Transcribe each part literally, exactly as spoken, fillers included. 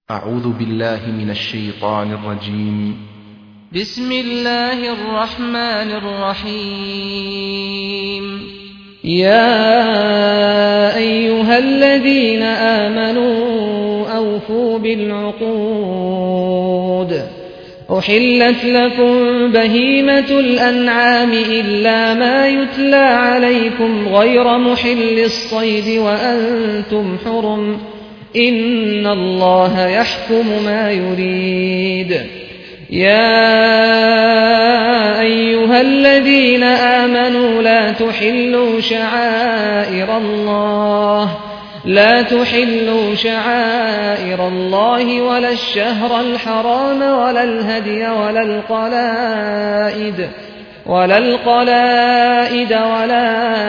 أعوذ بالله من الشيطان الرجيم. بسم الله الرحمن الرحيم. يا أيها الذين آمنوا أوفوا بالعقود. أحلت لكم بهيمة الأنعام إلا ما يتلى عليكم غير محل الصيد وأنتم حرم، إن الله يحكم ما يريد. يا أيها الذين آمنوا لا تحلوا شعائر الله لا تحلوا شعائر الله ولا الشهر الحرام ولا الهدي ولا القلائد ولا القلائد ولا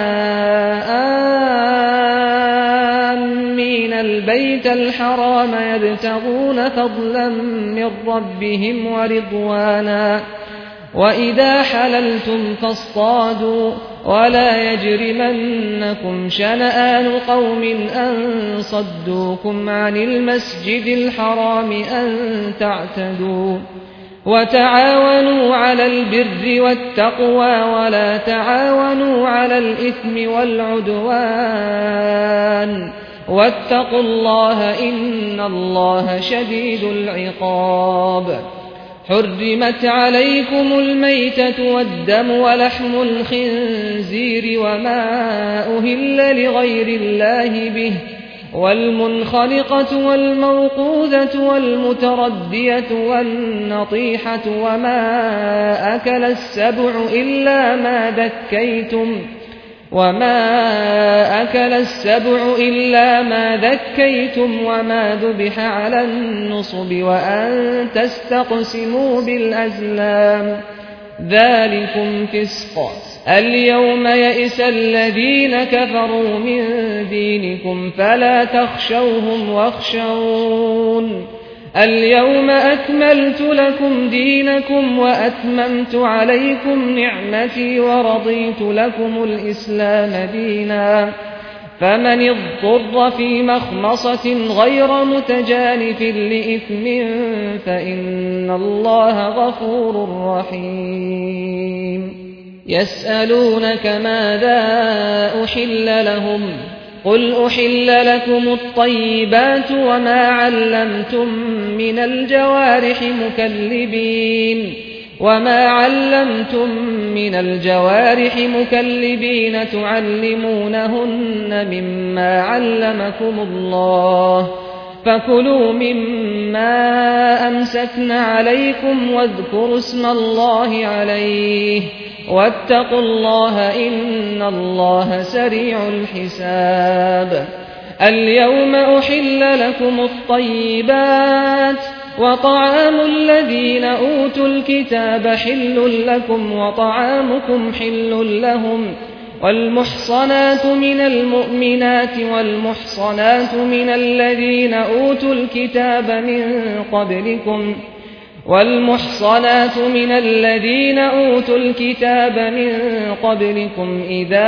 آمين البيت الحرام يبتغون فضلا من ربهم ورضوانا، وإذا حللتم فاصطادوا ولا يجرمنكم شنآن قوم أن صدوكم عن المسجد الحرام أن تعتدوا، وتعاونوا على البر والتقوى ولا تعاونوا على الإثم والعدوان، واتقوا الله إن الله شديد العقاب. حرمت عليكم الميتة والدم ولحم الخنزير وما أهل لغير الله به، والمنخلقة والموقوذة والمتردية والنطيحة وما أكل السبع إلا ما ذكيتم وما أكل السبع إلا ما ذكيتم وما ذبح على النصب وأن تستقسموا بالأزلام، ذلكم فسق. اليوم يئس الذين كفروا من دينكم فلا تخشوهم واخشون. اليوم أكملت لكم دينكم وأتممت عليكم نعمتي ورضيت لكم الإسلام دينا، فمن اضطر في مخمصة غير متجانف لإثم فإن الله غفور رحيم. يسألونك ماذا أحل لهم، قل أحل لكم الطيبات وما علمتم من الجوارح مكلبين وما علمتم من الجوارح مكلبين تعلمونهن مما علمكم الله، فكلوا مما أمسكن عليكم واذكروا اسم الله عليه، واتقوا الله إن الله سريع الحساب. اليوم أحل لكم الطيبات، وطعام الذين أوتوا الكتاب حل لكم وطعامكم حل لهم، والمحصنات من المؤمنات والمحصنات من الذين أوتوا الكتاب من قبلكم والمحصنات من الذين أوتوا الكتاب من قبلكم إذا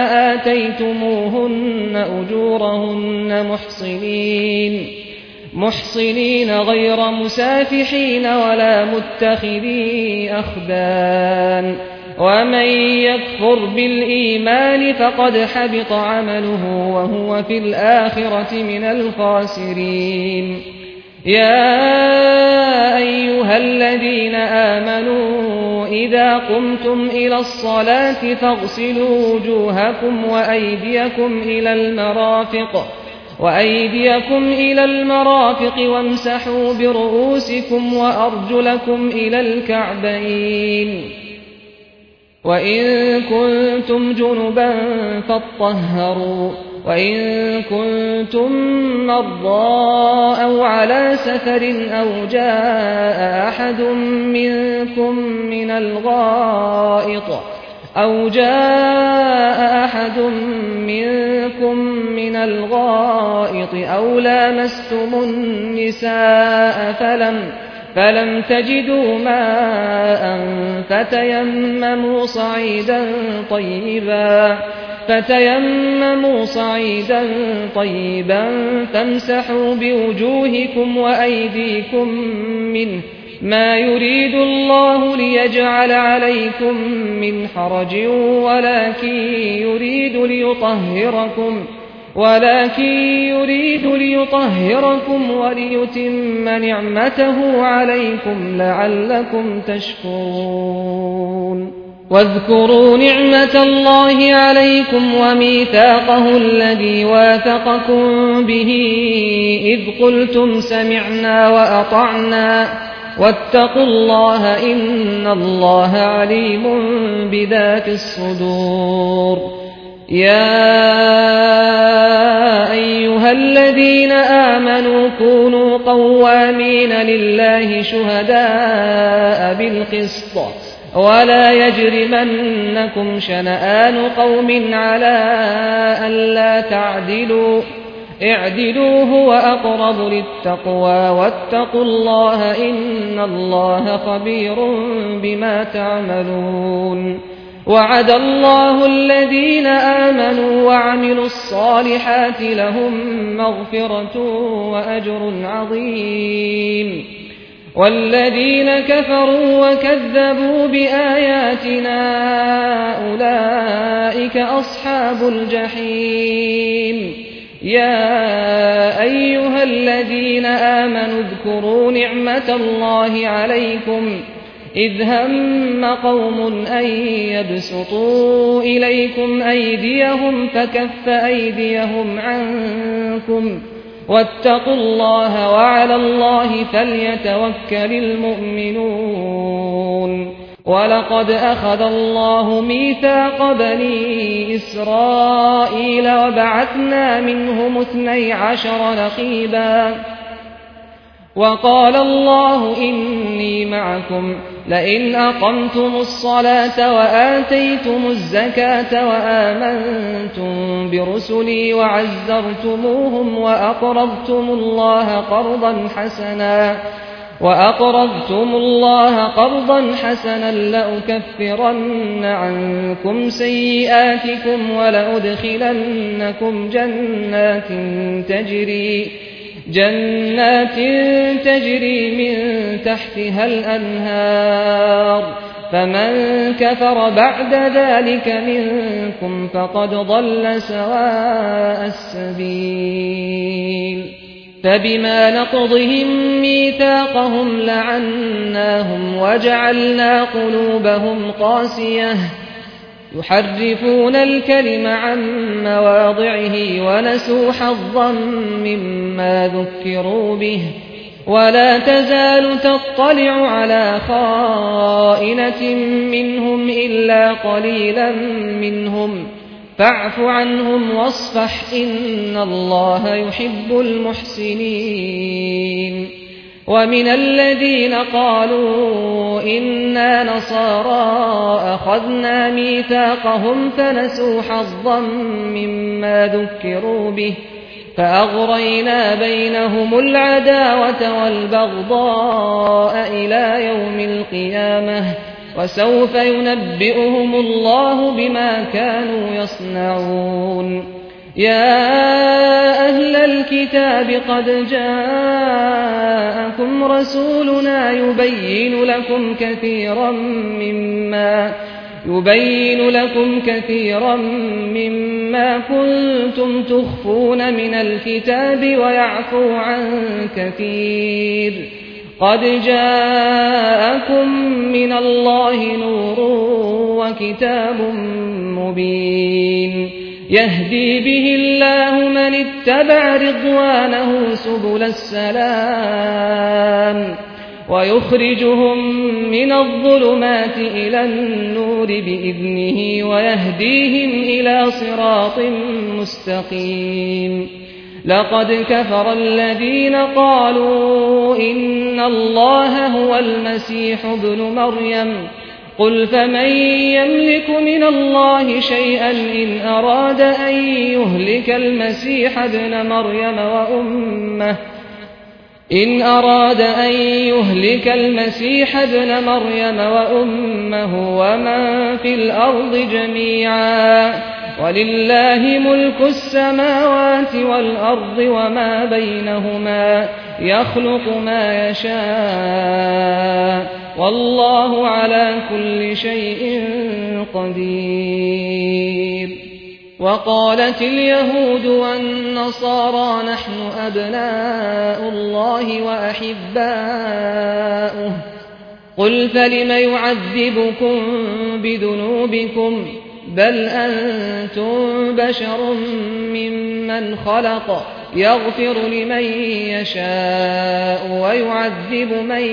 آتيتموهن أجورهن محصنين محصنين غير مسافحين ولا متخذي أخدان، ومن يكفر بالإيمان فقد حبط عمله وهو في الآخرة من الخاسرين. يا أيها الذين آمنوا إذا قمتم إلى الصلاة فاغسلوا وجوهكم وأيديكم إلى المرافق وأيديكم إلى المرافق وامسحوا برؤوسكم وأرجلكم إلى الكعبين، وإن كنتم جنبا فاطهروا، وإن كنتم مرضى أو على سفر أو جاء أحد منكم من الغائط أو جاء أحد منكم من الغائط أو لامستم النساء فلم فلم تجدوا ماء فتيمموا صعيدا طيبا فتيمموا صعيدا طيبا فامسحوا بوجوهكم وأيديكم منه ما يريد الله ليجعل عليكم من حرج ولكن يريد ليطهركم ولكن يريد ليطهركم وليتم نعمته عليكم لعلكم تشكرون واذكروا نعمة الله عليكم وميثاقه الذي واثقكم به إذ قلتم سمعنا وأطعنا واتقوا الله إن الله عليم بذات الصدور يا أيها الذين آمنوا كونوا قوامين لله شهداء بالقسط ولا يجرمنكم شنآن قوم على ألا تعدلوا اعدلوا هو أقرب للتقوى واتقوا الله إن الله خبير بما تعملون وعد الله الذين آمنوا وعملوا الصالحات لهم مغفرة وأجر عظيم والذين كفروا وكذبوا بآياتنا أولئك أصحاب الجحيم يا أيها الذين آمنوا اذكروا نعمة الله عليكم إذ هم قوم أن يبسطوا إليكم أيديهم فكف أيديهم عنكم واتقوا الله وعلى الله فليتوكل المؤمنون ولقد أخذ الله ميثاق بني إسرائيل وبعثنا منهم اثني عشر نقيبا وقال الله إني معكم لئن أقمتم الصلاة وآتيتم الزكاة وآمنتم برسلي وعزرتموهم وأقرضتم الله قرضا حسنا وأقرضتم الله قرضا حسنا لأكفرن عنكم سيئاتكم ولأدخلنكم جنات تجري جنات تجري من تحتها الأنهار فمن كفر بعد ذلك منكم فقد ضل سواء السبيل فبما نقضهم ميثاقهم لعناهم وجعلنا قلوبهم قاسية يحرفون الكلم عن مواضعه ونسوا حظا مما ذكروا به ولا تزال تطلع على خائنة منهم إلا قليلا منهم فاعف عنهم واصفح إن الله يحب المحسنين ومن الذين قالوا إنا نصارى أخذنا ميثاقهم فنسوا حظا مما ذكروا به فأغرينا بينهم العداوة والبغضاء إلى يوم القيامة وسوف ينبئهم الله بما كانوا يصنعون يا أهل الكتاب قد جاءكم رسولنا يبين لكم كثيرا مما يبين لكم كثيرا مما كنتم تخفون من الكتاب ويعفو عن كثير قد جاءكم من الله نور وكتاب مبين يهدي به الله من اتبع رضوانه سبل السلام ويخرجهم من الظلمات إلى النور بإذنه ويهديهم إلى صراط مستقيم لقد كفر الذين قالوا إن الله هو المسيح ابن مريم قل فمن يملك من الله شيئا إن أراد أن يهلك المسيح ابن مريم وأمه إن أراد أن يهلك المسيح ابن مريم وأمه ومن في الأرض جميعا ولله ملك السماوات والأرض وما بينهما يخلق ما يشاء والله على كل شيء قدير. وقالت اليهود والنصارى نحن أبناء الله وأحباؤه قل فلم يعذبكم بذنوبكم بل أنتم بشر ممن خلق يغفر لمن يشاء ويعذب من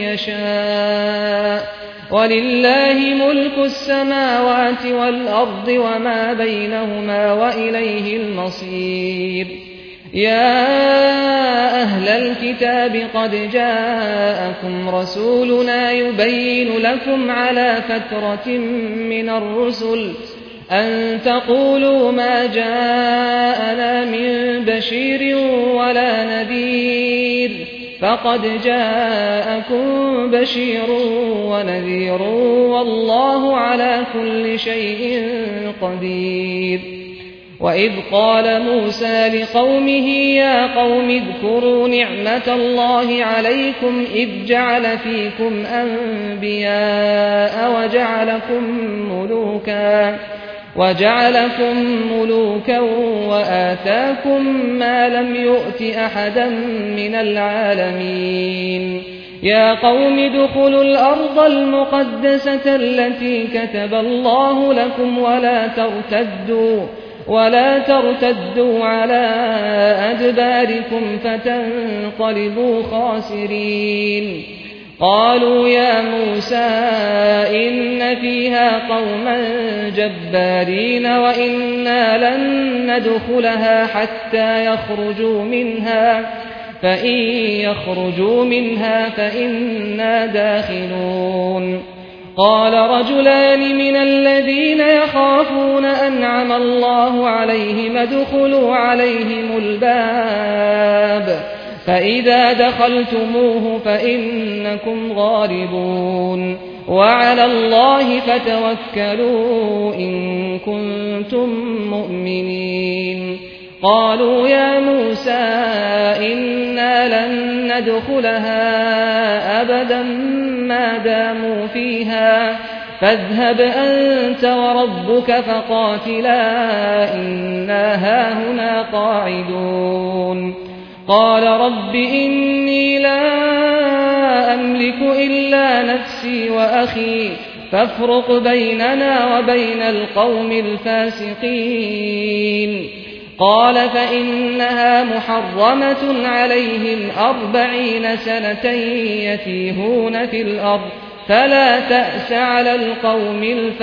يشاء ولله ملك السماوات والأرض وما بينهما وإليه المصير. يا أهل الكتاب قد جاءكم رسولنا يبين لكم على فترة من الرسل أن تقولوا ما جاءنا من بشير ولا نذير فقد جاءكم بشير ونذير والله على كل شيء قدير. وإذ قال موسى لقومه يا قوم اذكروا نعمة الله عليكم إذ جعل فيكم أنبياء وجعلكم ملوكا وجعلكم ملوكا وآتاكم ما لم يؤت أحدا من العالمين. يا قوم ادخلوا الأرض المقدسة التي كتب الله لكم ولا ترتدوا ولا ترتدوا على أدباركم فتنقلبوا خاسرين. قالوا يا موسى إن فيها قوما جبارين وإنا لن ندخلها حتى يخرجوا منها فإن يخرجوا منها فإنا داخلون. قال رجلان من الذين يخافون أنعم الله عليهم ادخلوا عليهم الباب فإذا دخلتموه فإنكم غالبون وعلى الله فتوكلوا إن كنتم مؤمنين. قالوا يا موسى إنا لن ندخلها أبدا ما داموا فيها فاذهب أنت وربك فقاتلا إنا هاهنا قاعدون. قال رب إني لا أملك إلا نفسي وأخي فافرق بيننا وبين القوم الفاسقين. قال فإنها محرمة عليهم أربعين سنة يتيهون في الأرض فلا تأس على القوم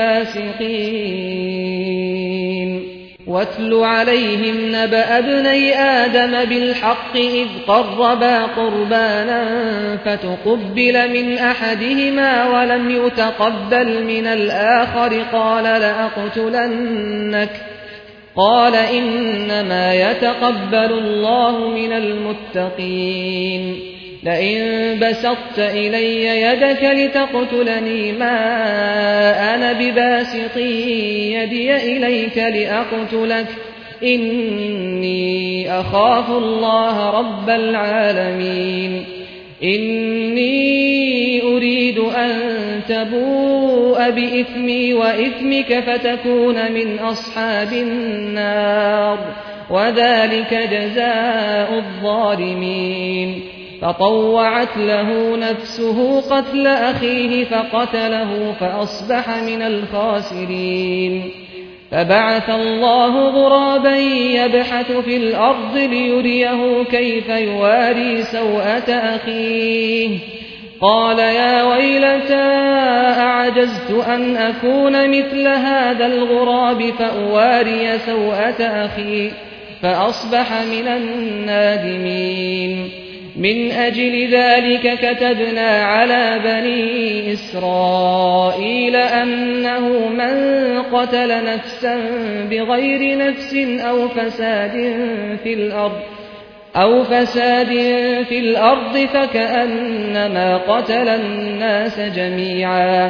الفاسقين. واتل عليهم نبأ ابني آدم بالحق إذ قربا قربانا فتقبل من أحدهما ولم يتقبل من الآخر قال لأقتلنك قال إنما يتقبل الله من المتقين. لئن بسطت إلي يدك لتقتلني ما أنا بباسط يدي إليك لأقتلك إني أخاف الله رب العالمين. إني أريد أن تبوء بإثمي وإثمك فتكون من أصحاب النار وذلك جزاء الظالمين. فطوعت له نفسه قتل أخيه فقتله فأصبح من الخاسرين. فبعث الله غرابا يبحث في الأرض ليريه كيف يواري سوءة أخيه قال يا ويلتى أعجزت أن أكون مثل هذا الغراب فأواري سوءة أخي فأصبح من النادمين. من أجل ذلك كتبنا على بني إسرائيل أنه من قتل نفسا بغير نفس أو فساد في الأرض أو فساد في الأرض فكأنما قتل الناس جميعا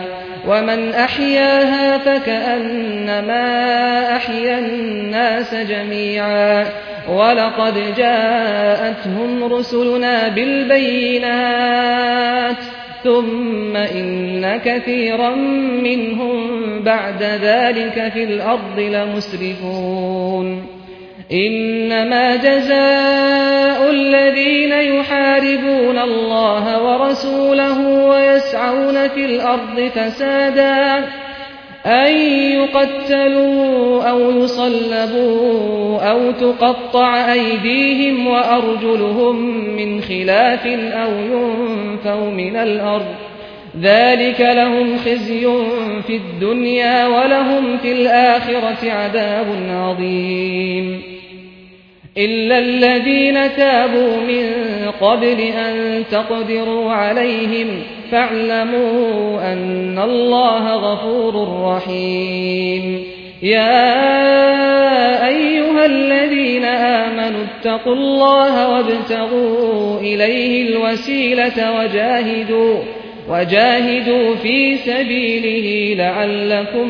ومن أحياها فكأنما أحيا الناس جميعا ولقد جاءتهم رسلنا بالبينات ثم إن كثيرا منهم بعد ذلك في الأرض لمسرفون إنما جزاء الذين يحاربون الله ورسوله ويسعون في الأرض فسادا أن يقتلوا أو يصلبوا أو تقطع أيديهم وأرجلهم من خلاف أو ينفوا من الأرض ذلك لهم خزي في الدنيا ولهم في الآخرة عذاب عظيم إلا الذين تابوا من قبل أن تقدروا عليهم فاعلموا أن الله غفور رحيم يا أيها الذين آمنوا اتقوا الله وابتغوا إليه الوسيلة وجاهدوا وجاهدوا في سبيله لعلكم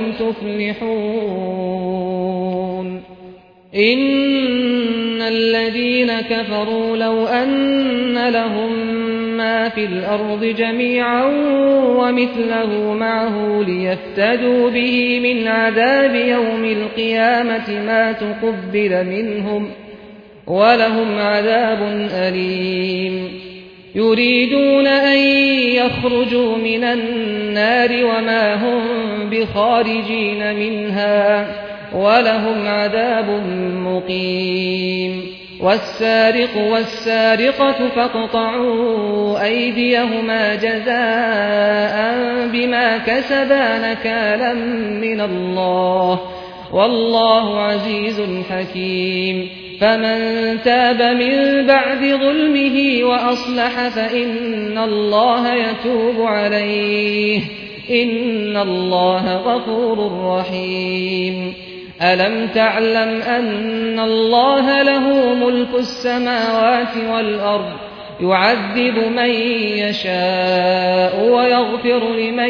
تفلحون إن الذين كفروا لو أن لهم ما في الأرض جميعا ومثله معه ليفتدوا به من عذاب يوم القيامة ما تقبل منهم ولهم عذاب أليم يريدون أن يخرجوا من النار وما هم بخارجين منها ولهم عذاب مقيم والسارق والسارقة فاقطعوا أيديهما جزاء بما كسبا نكالا من الله والله عزيز حكيم فمن تاب من بعد ظلمه وأصلح فإن الله يتوب عليه إن الله غفور رحيم ألم تعلم أن الله له ملك السماوات والأرض يعذب من يشاء ويغفر لمن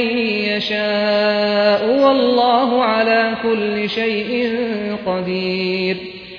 يشاء والله على كل شيء قدير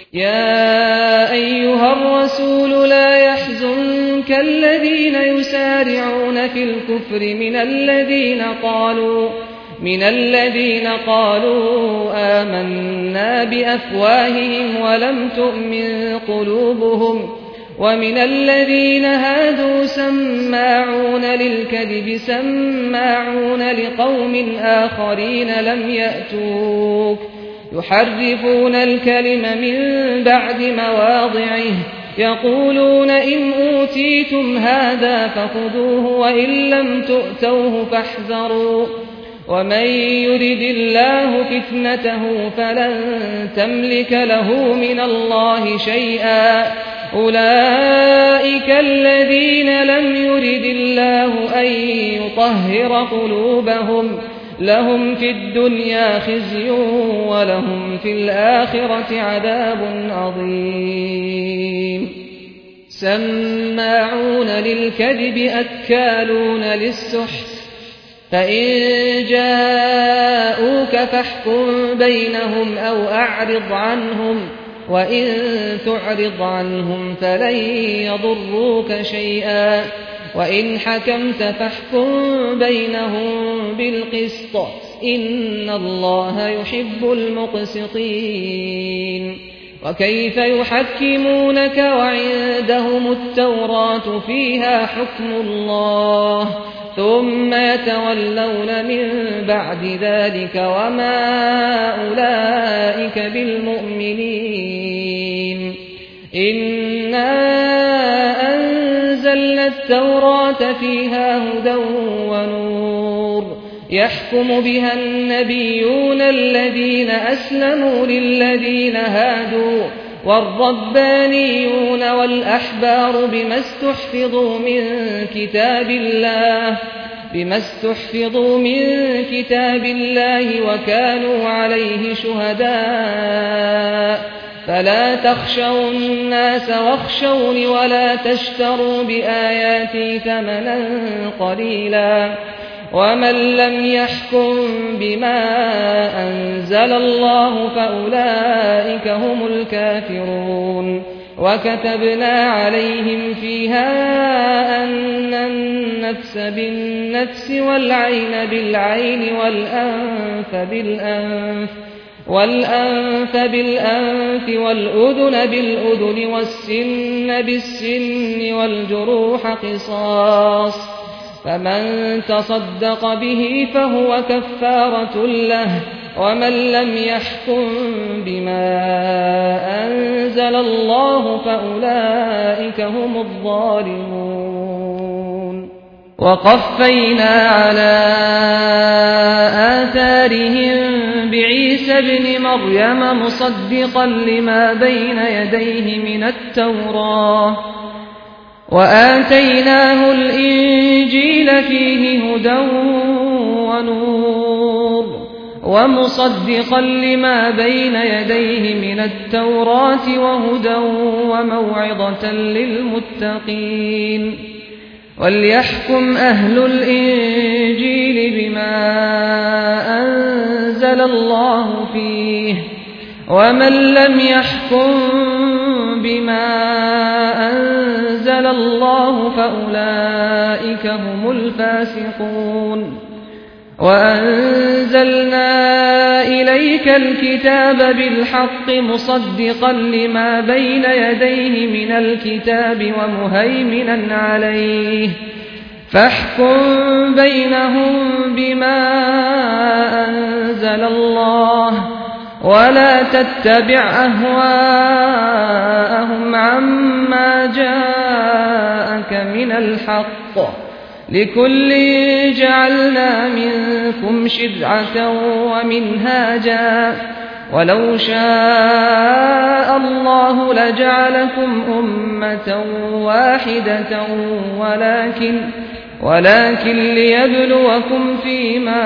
يا أيها الرسول لا يحزنك الذين يسارعون في الكفر من الذين قالوا من الذين قالوا آمنا بأفواههم ولم تؤمن قلوبهم ومن الذين هادوا سماعون للكذب سماعون لقوم آخرين لم يأتوك يحرفون الكلم من بعد مواضعه يقولون إن أوتيتم هذا فخذوه وإن لم تؤتوه فاحذروا ومن يرد الله فتنته فلن تملك له من الله شيئا أولئك الذين لم يرد الله أن يطهر قلوبهم لهم في الدنيا خزي ولهم في الآخرة عذاب عظيم سماعون للكذب أكالون للسحت فإن جاءوك فاحكم بينهم أو أعرض عنهم وإن تعرض عنهم فلن يضروك شيئا وإن حكمت فاحكم بينهم بالقسط إن الله يحب المقسطين وكيف يحكمونك وعندهم التوراة فيها حكم الله ثم يتولون من بعد ذلك وما أولئك بالمؤمنين إنا أنزلنا التوراة فيها هدى ونور يحكم بها النبيون الذين أسلموا للذين هادوا والربانيون والأحبار بما استحفظوا من كتاب الله بما استحفظوا من كتاب الله وكانوا عليه شهداء فلا تخشوا الناس واخشوني ولا تشتروا بآياتي ثمنا قليلا ومن لم يحكم بما أنزل الله فأولئك هم الكافرون وكتبنا عليهم فيها أن النفس بالنفس والعين بالعين والأنف بالأنف والأنف بالأنف والأذن بالأذن والسن بالسن والجروح قصاص فمن تصدق به فهو كفارة له ومن لم يحكم بما أنزل الله فأولئك هم الظالمون وقفينا على آثارهم بعيسى ابن مريم مصدقا لما بين يديه من التوراة وآتيناه الإنجيل فيه هدى ونور ومصدقا لما بين يديه من التوراة وهدى وموعظة للمتقين وليحكم أهل الإنجيل بما أنزل الله فيه ومن لم يحكم بما أنزل الله فأولئك هم الفاسقون وأنزلنا إليك الكتاب بالحق مصدقا لما بين يديه من الكتاب ومهيمنا عليه فاحكم بينهم بما أنزل الله ولا تتبع أهواءهم عما جاءك من الحق لكل جعلنا منكم شرعة ومنهاجا ولو شاء الله لجعلكم أمة واحدة ولكن ولكن ليبلوكم فيما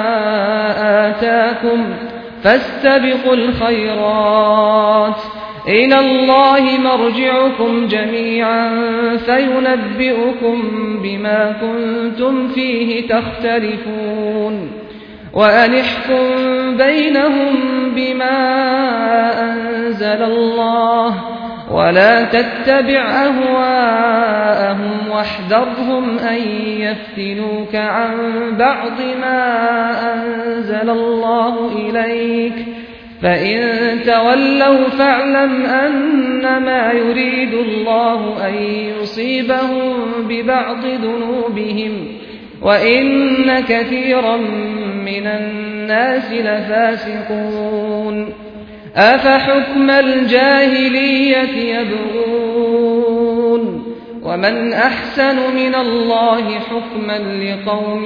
آتاكم فاستبقوا الخيرات إلى الله مرجعكم جميعا فينبئكم بما كنتم فيه تختلفون وأن احكم بينهم بما أنزل الله ولا تتبع أهواءهم واحذرهم أن يفتنوك عن بعض ما أنزل الله إليك فإن تولوا فاعلم أنما يريد الله أن يصيبهم ببعض ذنوبهم وإن كثيرا من الناس لفاسقون أفحكم الجاهلية يبغون ومن أحسن من الله حكما لقوم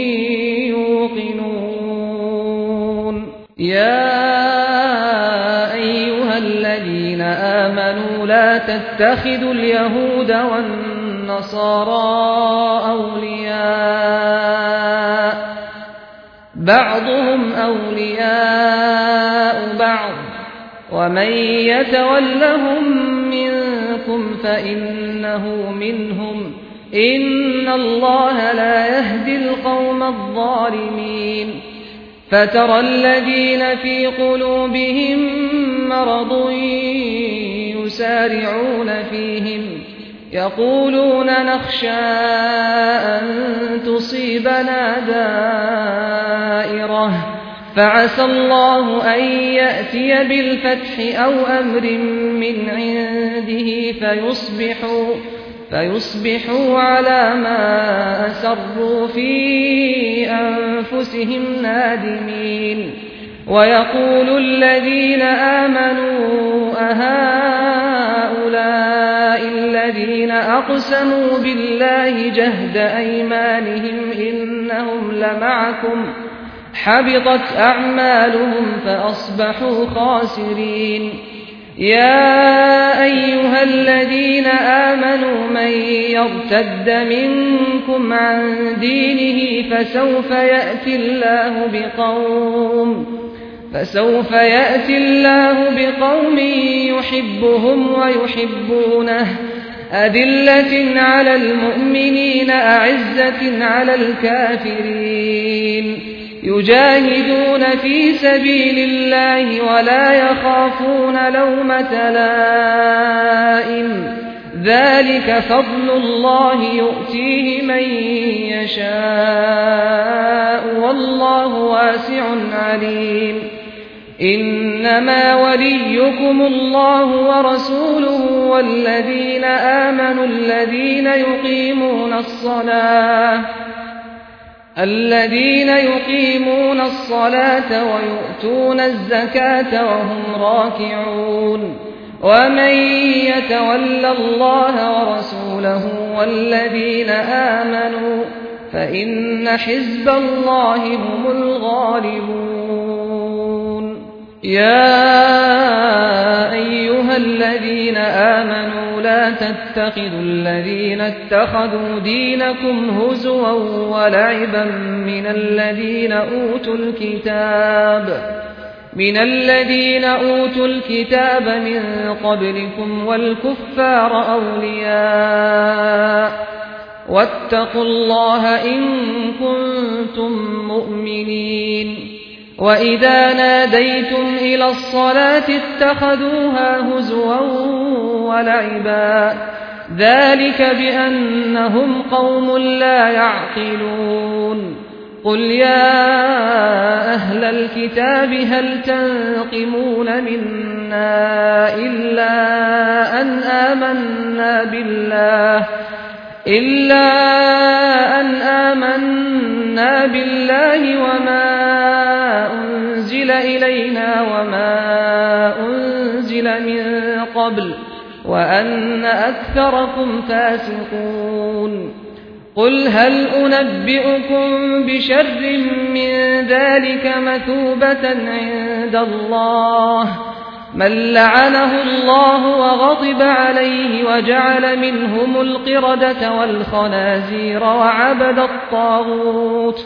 يوقنون يا أيها الذين آمنوا لا تتخذوا اليهود والنصارى أولياء بعضهم أولياء بعض ومن يتولهم منكم فإنه منهم إن الله لا يهدي القوم الظالمين فترى الذين في قلوبهم مرض يسارعون فيهم يقولون نخشى أن تصيبنا دائرة فعسى الله أن يأتي بالفتح أو أمر من عنده فيصبحوا, فيصبحوا على ما أسروا في أنفسهم نادمين ويقول الذين آمنوا أهؤلاء الذين أقسموا بالله جهد أيمانهم إنهم لمعكم حبطت أعمالهم فأصبحوا خاسرين يا أيها الذين آمنوا من يرتد منكم عن دينه فسوف يأتي الله بقوم فسوف يأتي الله بقوم يحبهم ويحبونه أذلة على المؤمنين أعزة على الكافرين يجاهدون في سبيل الله ولا يخافون لومة لائم ذلك فضل الله يؤتيه من يشاء والله واسع عليم إنما وليكم الله ورسوله والذين آمنوا الذين يقيمون الصلاة الذين يقيمون الصلاة ويؤتون الزكاة وهم راكعون ومن يتول الله ورسوله والذين آمنوا فإن حزب الله هم الغالبون يا أيها الذين آمنوا لا تتخذوا الذين اتخذوا دينكم هزوا ولعبا من الذين أوتوا الكتاب من الذين أوتوا الكتاب من قبلكم والكفار أولياء واتقوا الله إن كنتم مؤمنين وإذا ناديتم إلى الصلاة اتخذوها هزوا ولعبا ذلك بأنهم قوم لا يعقلون قل يا أهل الكتاب هل تنقمون منا إلا أن آمنا بالله إلا أن آمنا بالله وما أنزل إلينا وما أنزل من قبل وأن أكثركم فاسقون قل هل أنبئكم بشر من ذلك مثوبة عند الله من لعنه الله وغضب عليه وجعل منهم القردة والخنازير وعبد الطاغوت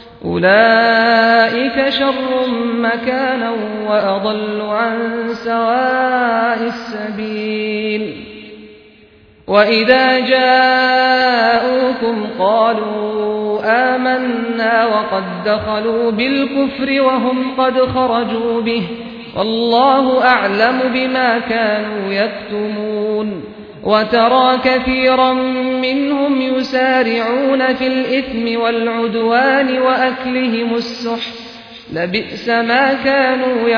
أولئك شر مكانا وأضل عن سواء السبيل وإذا جاءوكم قالوا آمنا وقد دخلوا بالكفر وهم قد خرجوا به والله أعلم بما كانوا يكتمون وترى كثيرا منهم يسارعون في الإثم والعدوان وأكلهم السحت لبئس ما كانوا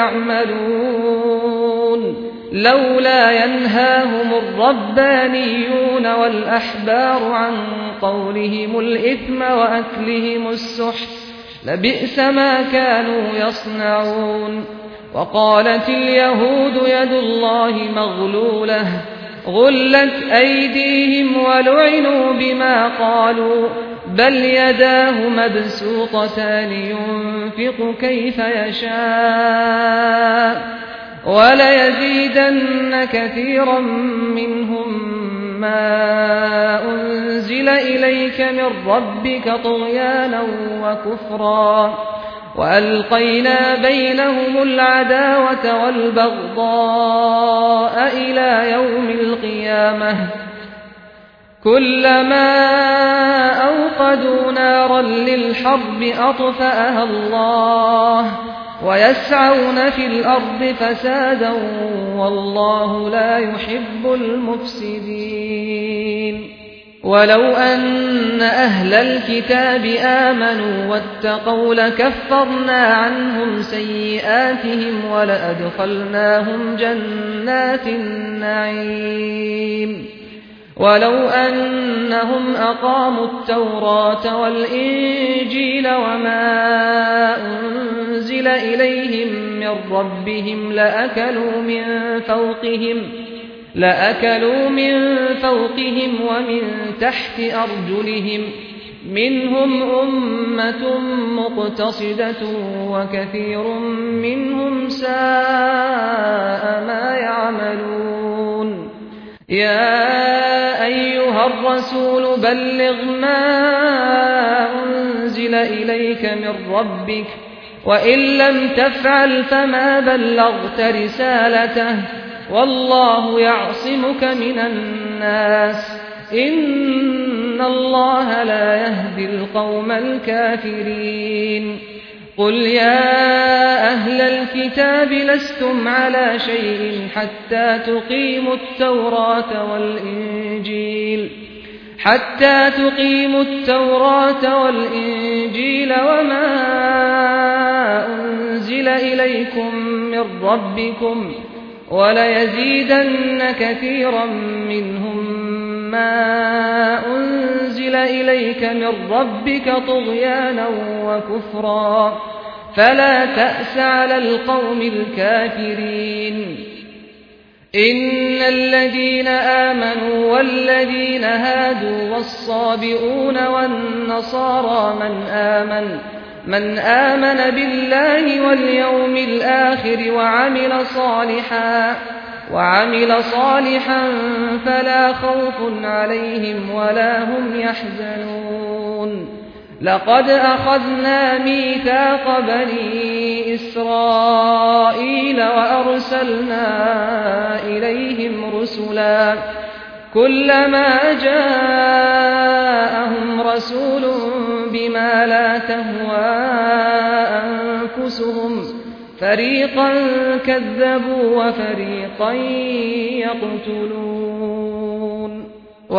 يعملون لولا ينهاهم الربانيون والأحبار عن قولهم الإثم وأكلهم السحت لبئس ما كانوا يصنعون وقالت اليهود يد الله مغلولة غلت أيديهم ولعنوا بما قالوا بل يداه مبسوطتان ينفق كيف يشاء وليزيدن كثيرا منهم ما أنزل إليك من ربك طغيانا وكفرا وألقينا بينهم العداوة والبغضاء إلى يوم القيامة كلما أوقدوا نارا للحرب أطفأها الله ويسعون في الأرض فسادا والله لا يحب المفسدين ولو أن أهل الكتاب آمنوا واتقوا لكفرنا عنهم سيئاتهم ولأدخلناهم جنات النعيم ولو أنهم أقاموا التوراة والإنجيل وما أنزل إليهم من ربهم لأكلوا من فوقهم لأكلوا من فوقهم ومن تحت أرجلهم منهم أمة مقتصدة وكثير منهم ساء ما يعملون يا أيها الرسول بلغ ما أنزل إليك من ربك وإن لم تفعل فما بلغت رسالته والله يعصمك من الناس إن الله لا يهدي القوم الكافرين قل يا أهل الكتاب لستم على شيء حتى تقيموا التوراة والإنجيل حتى تقيموا التوراة والإنجيل وما أنزل إليكم من ربكم وليزيدن كثيرا منهم ما أنزل إليك من ربك طغيانا وكفرا فلا تأس على القوم الكافرين إن الذين آمنوا والذين هادوا والصابئون والنصارى من آمن من آمن بالله واليوم الآخر وعمل صالحا وعمل صالحا فلا خوف عليهم ولا هم يحزنون لقد أخذنا ميثاق بني إسرائيل وأرسلنا إليهم رسلا كلما جاءهم رسول بما لا تهوى أنفسهم فريقا كذبوا وفريقا يقتلون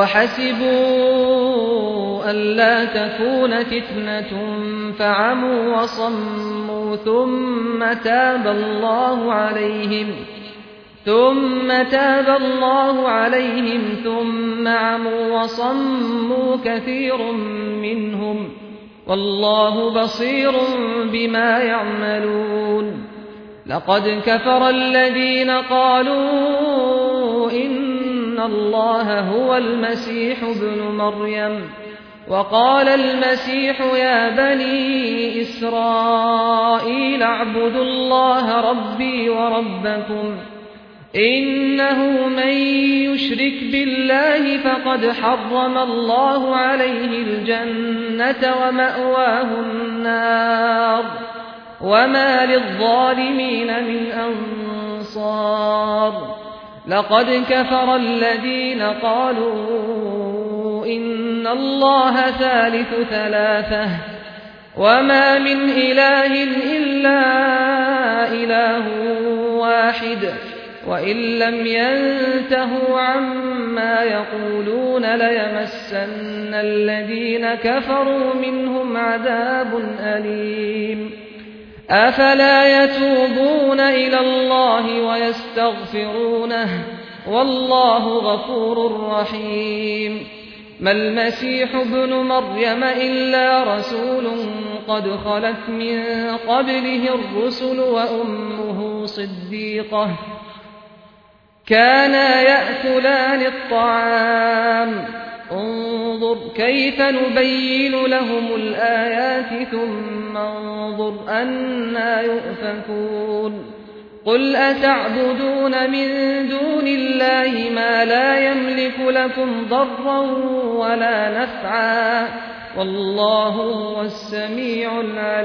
وحسبوا ألا تكون فتنة فعموا وصموا ثم تاب الله عليهم ثم تاب الله عليهم ثم عموا وصموا كثير منهم والله بصير بما يعملون لقد كفر الذين قالوا إن الله هو المسيح ابن مريم وقال المسيح يا بني إسرائيل اعبدوا الله ربي وربكم إنه من يشرك بالله فقد حرم الله عليه الجنة ومأواه النار وما للظالمين من أنصار لقد كفر الذين قالوا إن الله ثالث ثلاثة وما من إله إلا إله واحد وإن لم ينتهوا عما يقولون ليمسن الذين كفروا منهم عذاب أليم أفلا يتوبون إلى الله ويستغفرونه والله غفور رحيم ما المسيح ابن مريم إلا رسول قد خلت من قبله الرسل وأمه صديقة كانا يأكلان الطعام انظر كيف نبين لهم الآيات ثم انظر أنى يؤفكون قل أتعبدون من دون الله ما لا يملك لكم ضرا ولا نفعا والله هو السميع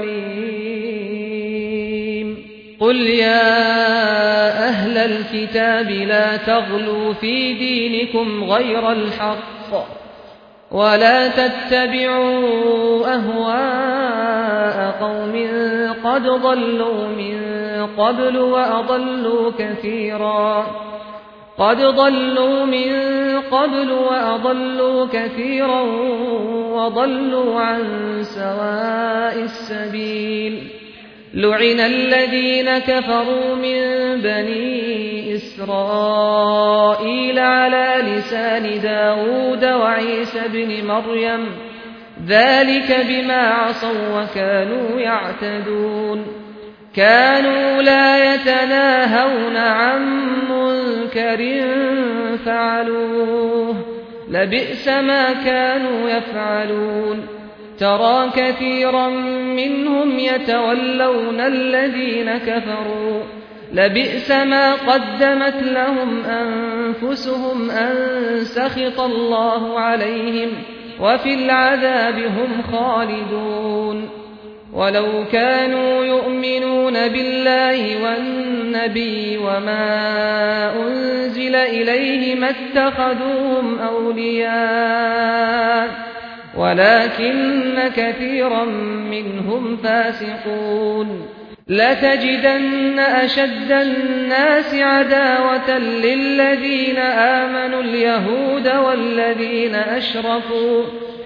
العليم قل يا أهل الكتاب لا تغلوا في دينكم غير الحق ولا تتبعوا أهواء قوم قد ضلوا من قبل وأضلوا كثيرا قد ضلوا من قبل وأضلوا كثيرا وضلوا عن سواء السبيل لعن الذين كفروا من بني إسرائيل على لسان داود وعيسى بن مريم ذلك بما عصوا وكانوا يعتدون كانوا لا يتناهون عن منكر فعلوه لبئس ما كانوا يفعلون ترى كثيرا منهم يتولون الذين كفروا لبئس ما قدمت لهم أنفسهم أن سخط الله عليهم وفي العذاب هم خالدون ولو كانوا يؤمنون بالله والنبي وما أنزل إليه ما اتخذوهم أولياء ولكن كثيرا منهم فاسقون لتجدن أشد الناس عداوة للذين آمنوا اليهود والذين أشركوا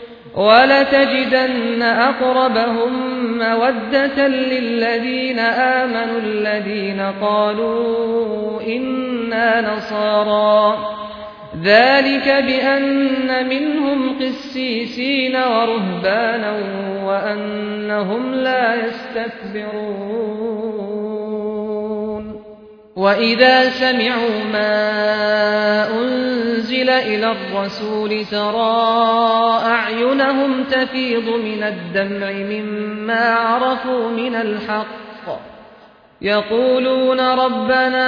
ولتجدن أقربهم مودة للذين آمنوا الذين قالوا إنا نصارى ذلك بأن منهم قسيسين ورهبانا وأنهم لا يستكبرون وإذا سمعوا ما أنزل إلى الرسول ترى أعينهم تفيض من الدمع مما عرفوا من الحق يقولون ربنا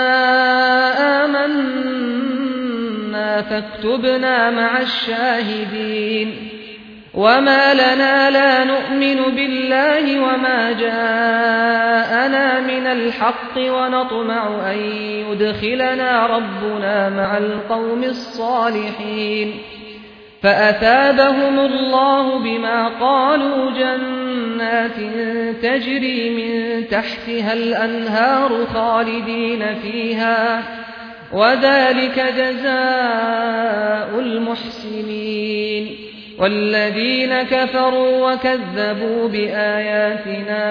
آمنا فاكتبنا مع الشاهدين وما لنا لا نؤمن بالله وما جاءنا من الحق ونطمع أن يدخلنا ربنا مع القوم الصالحين فأثابهم الله بما قالوا جنات تجري من تحتها الأنهار خالدين فيها وذلك جزاء المحسنين والذين كفروا وكذبوا بآياتنا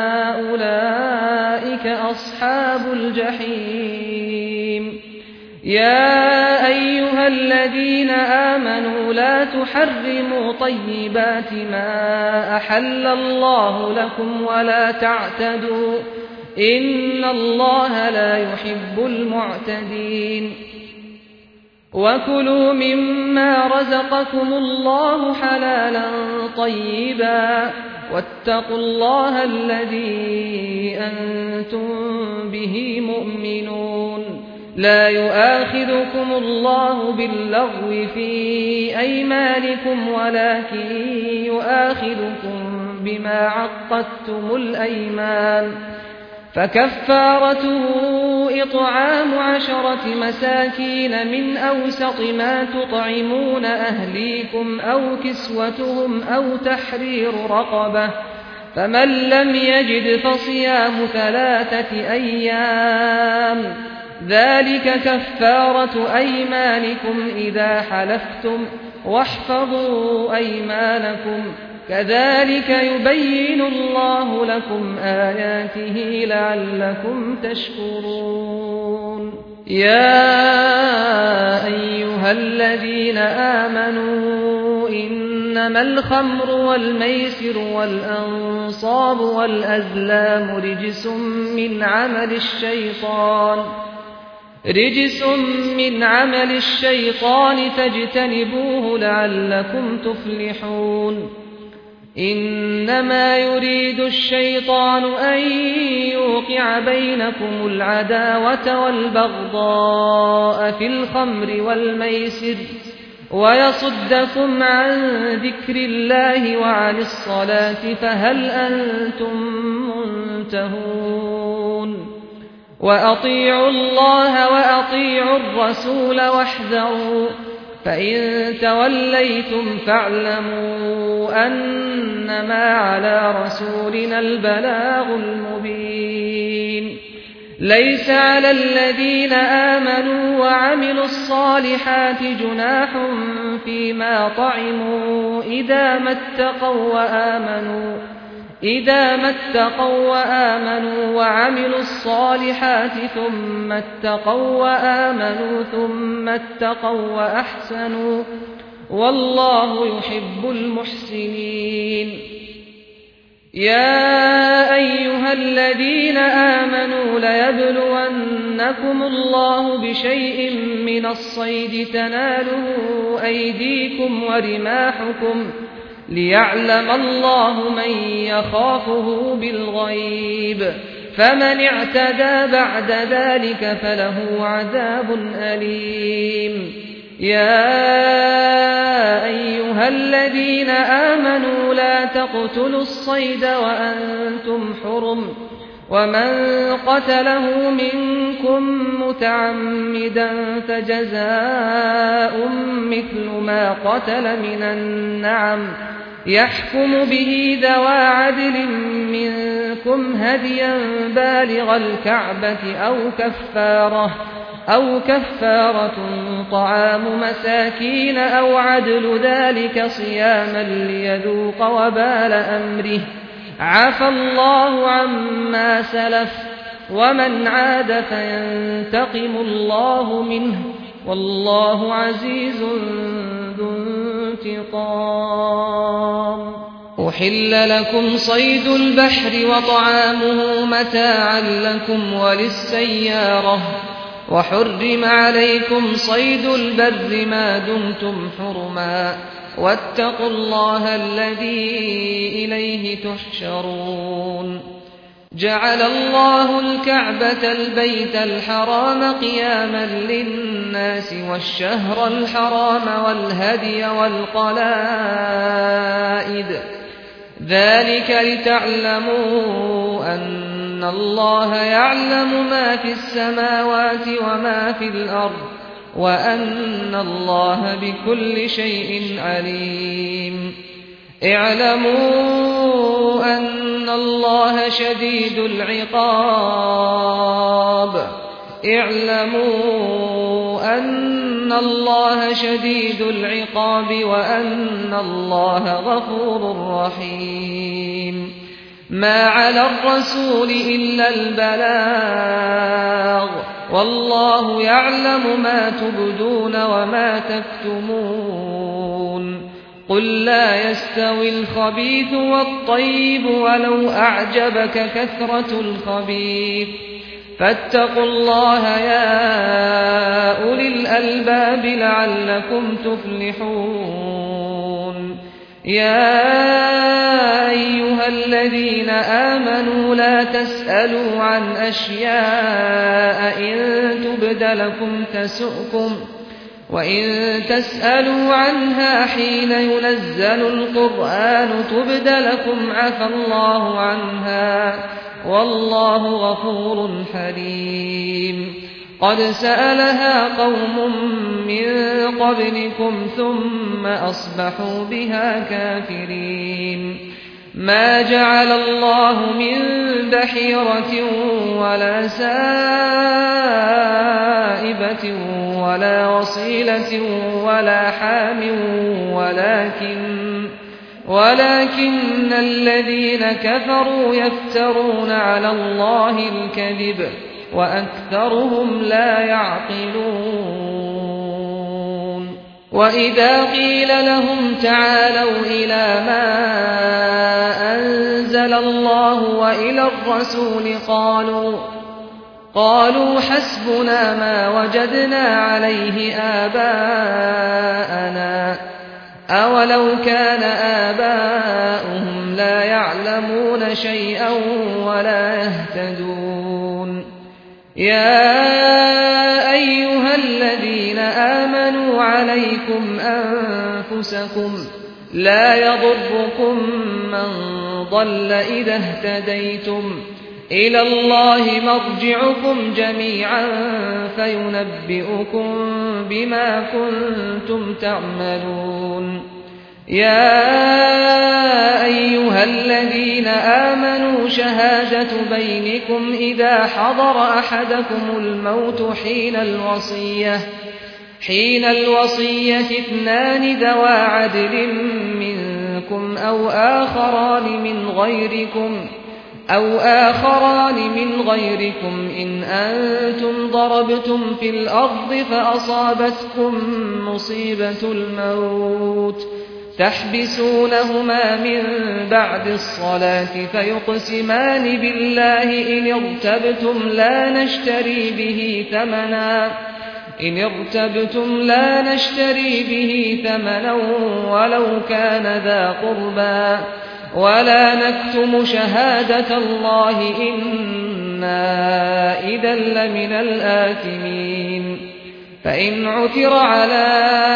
أولئك أصحاب الجحيم يا أيها الذين آمنوا لا تحرموا طيبات ما أحل الله لكم ولا تعتدوا إن الله لا يحب المعتدين وكلوا مما رزقكم الله حلالا طيبا واتقوا الله الذي أنتم به مؤمنون لا يؤاخذكم الله باللغو في أيمانكم ولكن يؤاخذكم بما عقدتم الأيمان فكفارته إطعام عشرة مساكين من أوسط ما تطعمون أهليكم أو كسوتهم أو تحرير رقبة فمن لم يجد فصيام ثلاثة أيام ذلك كفارة أيمانكم إذا حلفتم واحفظوا أيمانكم كذلك يبين الله لكم آياته لعلكم تشكرون يا أيها الذين آمنوا إنما الخمر والميسر والأنصاب والأزلام رجس من عمل الشيطان رجس من عمل الشيطان فاجتنبوه لعلكم تفلحون إنما يريد الشيطان أن يوقع بينكم العداوة والبغضاء في الخمر والميسر ويصدكم عن ذكر الله وعن الصلاة فهل أنتم منتهون وأطيعوا الله وأطيعوا الرسول واحذروا فإن توليتم فاعلموا أنما على رسولنا البلاغ المبين ليس على الذين آمنوا وعملوا الصالحات جناح فيما طعموا إذا ما اتقوا وآمنوا إذا ما اتقوا وآمنوا وعملوا الصالحات ثم اتقوا وآمنوا ثم اتقوا وأحسنوا والله يحب المحسنين يا أيها الذين آمنوا ليبلونكم الله بشيء من الصيد تناله أيديكم ورماحكم ليعلم الله من يخافه بالغيب فمن اعتدى بعد ذلك فله عذاب أليم يا أيها الذين آمنوا لا تقتلوا الصيد وأنتم حرم ومن قتله منكم متعمدا فجزاء مثل ما قتل من النعم يحكم به ذوى عدل منكم هديا بالغ الكعبة أو كفارة أو كفارة طعام مساكين أو عدل ذلك صياما ليذوق وبال أمره عفى الله عما سلف ومن عاد فينتقم الله منه والله عزيز ذو انتقام. أحل لكم صيد البحر وطعامه متاعا لكم وللسيارة وحرم عليكم صيد البر ما دمتم حرما واتقوا الله الذي إليه تحشرون. جعل الله الكعبة البيت الحرام قياما للناس والشهر الحرام والهدي والقلائد ذلك لتعلموا أن الله يعلم ما في السماوات وما في الأرض وأن الله بكل شيء عليم. اعلموا أن الله شديد العقاب اعلموا أن الله شديد العقاب وأن الله غفور رحيم. ما على الرسول إلا البلاغ والله يعلم ما تبدون وما تكتمون. قل لا يستوي الخبيث والطيب ولو أعجبك كثرة الخبيث فاتقوا الله يا أولي الألباب لعلكم تفلحون. يا أيها الذين آمنوا لا تسألوا عن أشياء إن تبد لكم تسؤكم وإن تسألوا عنها حين ينزل القرآن تبد لكم عفى الله عنها والله غفور حليم. قد سألها قوم من قبلكم ثم أصبحوا بها كافرين. ما جعل الله من بحيرة ولا سائبة ولا وصيلة ولا حام ولكن ولكن الذين كفروا يفترون على الله الكذب وأكثرهم لا يعقلون. وإذا قيل لهم تعالوا إلى ما أنزل الله وإلى الرسول قالوا قالوا حسبنا ما وجدنا عليه آباءنا أولو كان آباؤهم لا يعلمون شيئا ولا يهتدون. يا أيها الذين آمنوا عليكم أنفسكم لا يضركم من ضل إذا اهتديتم إلى الله مرجعكم جميعا فينبئكم بما كنتم تعملون. يا أيها الذين آمنوا شهادة بينكم إذا حضر أحدكم الموت حين الوصية حين الوصية اثنان ذوى عدل منكم أو آخران من غيركم أو آخران من غيركم إن أنتم ضربتم في الأرض فأصابتكم مصيبة الموت تحبسونهما من بعد الصلاة فيقسمان بالله إن ارتبتم لا نشتري به ثمنا إن ارتبتم لا نشتري به ثمنا ولو كان ذا قربى ولا نكتم شهادة الله إنا إذا لمن الآثمين. فإن عثر على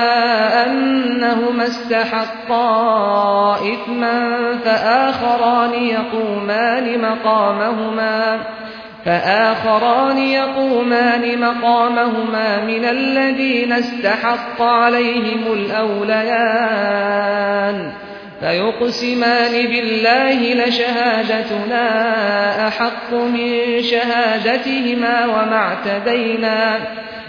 أنهما استحقا إثما فآخران يقومان مقامهما فآخران يقومان مقامهما من الذين استحق عليهم الأوليان فيقسمان بالله لشهادتنا أحق من شهادتهما وما اعتدينا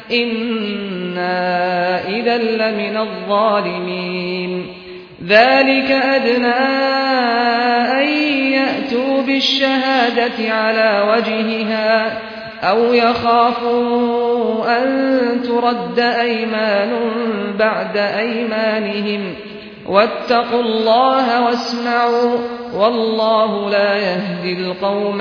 إنا إذا لمن الظالمين ذلك أدنى أن يأتوا بالشهادة على وجهها أو يخافوا أن ترد أيمان بعد أيمانهم واتقوا الله واسمعوا والله لا يهدي القوم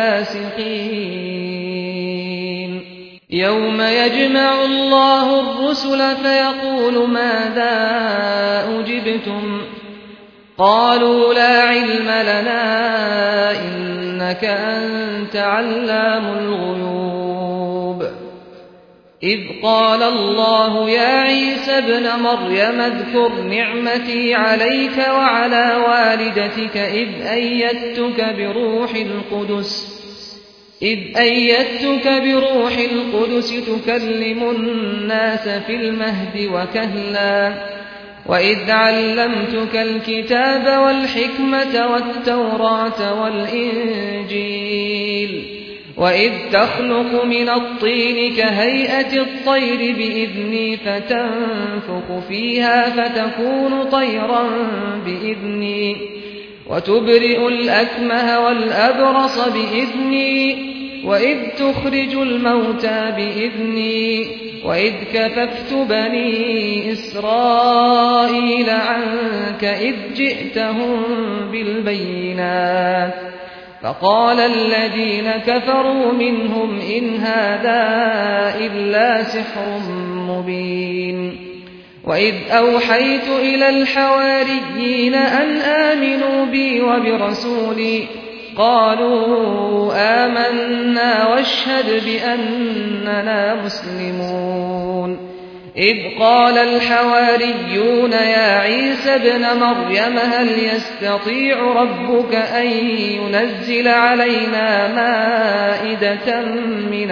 الفاسقين يوم يجمع الله الرسل فيقول ماذا أجبتم قالوا لا علم لنا إنك أنت علام الغيوب إذ قال الله يا عيسى ابن مريم اذكر نعمتي عليك وعلى والدتك إذ أيدتك بروح القدس إذ أيدتك بروح القدس تكلم الناس في المهد وكهلا وإذ علمتك الكتاب والحكمة والتوراة والإنجيل وإذ تخلق من الطين كهيئة الطير بإذني فتنفخ فيها فتكون طيرا بإذني وتبرئ الأكمه والأبرص بإذني وإذ تخرج الموتى بإذني وإذ كففت بني إسرائيل عنك إذ جئتهم بالبينات فقال الذين كفروا منهم إن هذا إلا سحر مبين وإذ أوحيت إلى الحواريين أن آمنوا بي وبرسولي قالوا آمنا واشهد بأننا مسلمون إذ قال الحواريون يا عيسى ابن مريم هل يستطيع ربك أن ينزل علينا مائدة من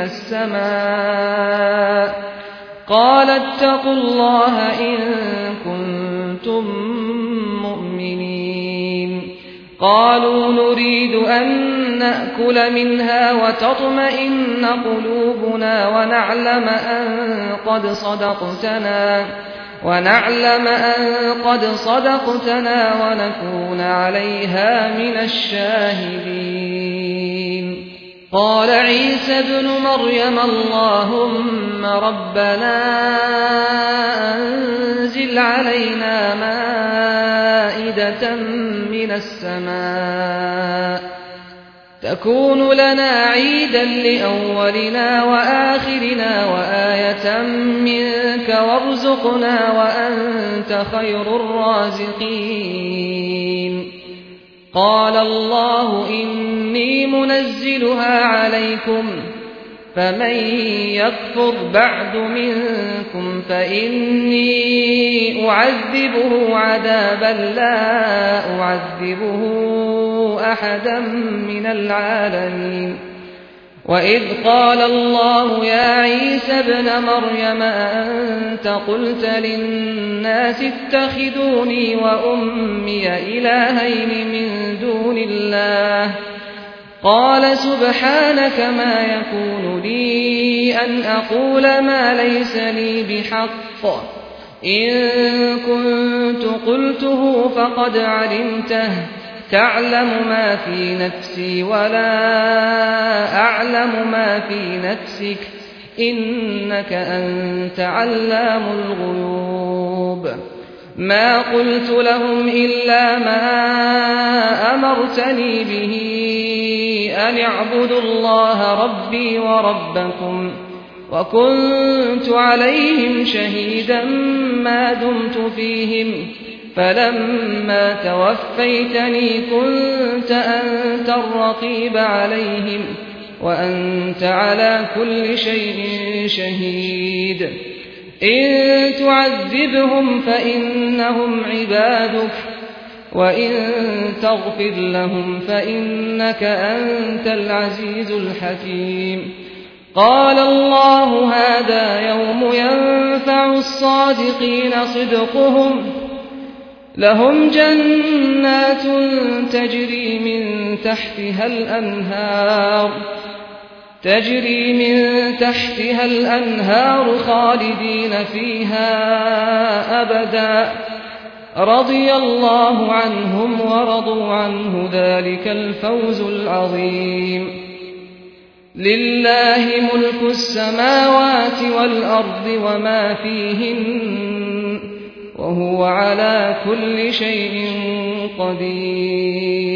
السماء قال اتقوا الله إن كنتم مؤمنين قالوا نريد أن نأكل منها وتطمئن قلوبنا ونعلم أن قد صدقتنا ونعلم أن قد صدقتنا ونكون عليها من الشاهدين قال عيسى ابن مريم اللهم ربنا أنزل علينا مائدة من السماء تكون لنا عيدا لأولنا وآخرنا وآية منك وارزقنا وأنت خير الرازقين قال الله إني منزلها عليكم فمن يكفر بعد منكم فإني أعذبه عذابا لا أعذبه أحدا من العالمين وإذ قال الله يا عيسى ابن مريم أنت قلت للناس اتخذوني وأمي إلهين من دون الله قال سبحانك ما يكون لي أن أقول ما ليس لي بحق إن كنت قلته فقد علمته تعلم ما في نفسي ولا أعلم ما في نفسك إنك أنت علام الغيوب ما قلت لهم إلا ما أمرتني به أن اعبدوا الله ربي وربكم وكنت عليهم شهيدا ما دمت فيهم فلما توفيتني كنت أنت الرقيب عليهم وأنت على كل شيء شهيد إن تعذبهم فإنهم عبادك وإن تغفر لهم فإنك أنت العزيز الحكيم قال الله هذا يوم ينفع الصادقين صدقهم لهم جنات تجري من تحتها الأنهار تجري من تحتها الأنهار خالدين فيها أبدا رضي الله عنهم ورضوا عنه ذلك الفوز العظيم لله ملك السماوات والأرض وما فيهن وهو على كل شيء قدير